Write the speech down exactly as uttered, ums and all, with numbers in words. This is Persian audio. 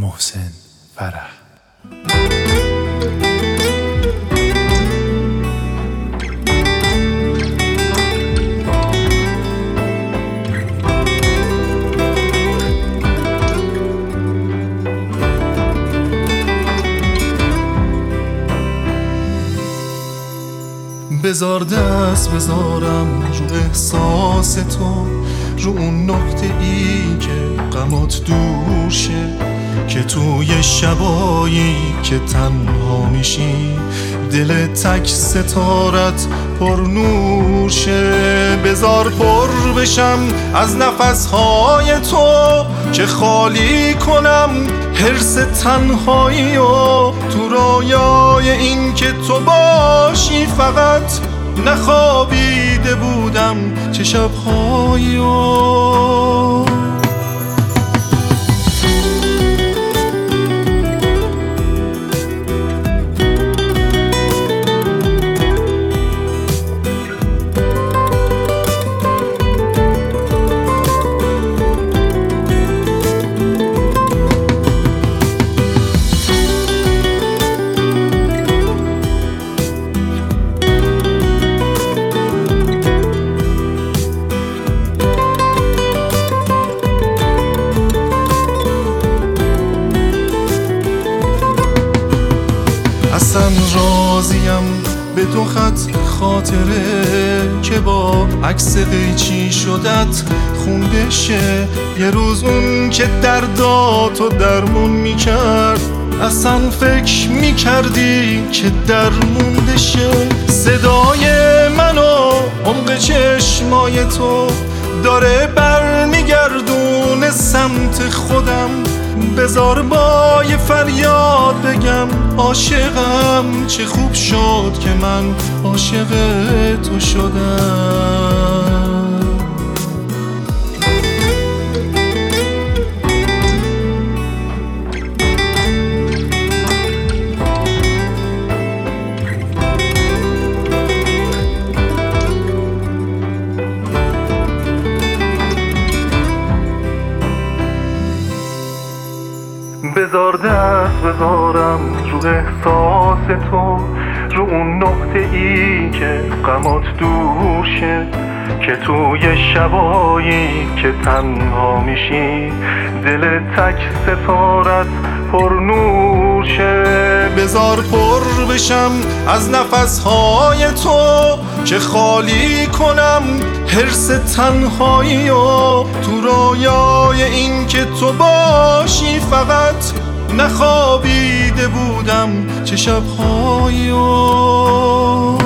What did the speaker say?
محسن فرح. بذار دست بذارم رو احساس تو، رو اون نقطه ای که غمات دور شه، که توی شبایی که تنها میشی دل تک ستارت پر نور شه. بذار پر بشم از نفسهای تو که خالی کنم حرص تنهایی و تو رویای این که تو باشی فقط نخوابیده بودم چه شبهایی و اصلا راضیم به دو خط خاطره که با عکس قیچی شدت خونده شه. یه روز اون که درداتو درمون میکرد اصلا فکر میکردی که درمونده شه. صدای من و عمق چشمای تو داره برمیگردونه سمت خودم. بذار با یه فریاد بگم عاشقم، چه خوب شد که من عاشق تو شدم. بذار دست بذارم رو احساس تو، رو اون نقطه ای که غمات دور شه، که توی شبایی که تنها میشی دل تک ستارت پر نور شه. بذار پر بشم از نفسهای تو که خالی کنم حرص تنهایی و تو رویای این که تو باشی فقط نخوابیده بودم چه شبهایی و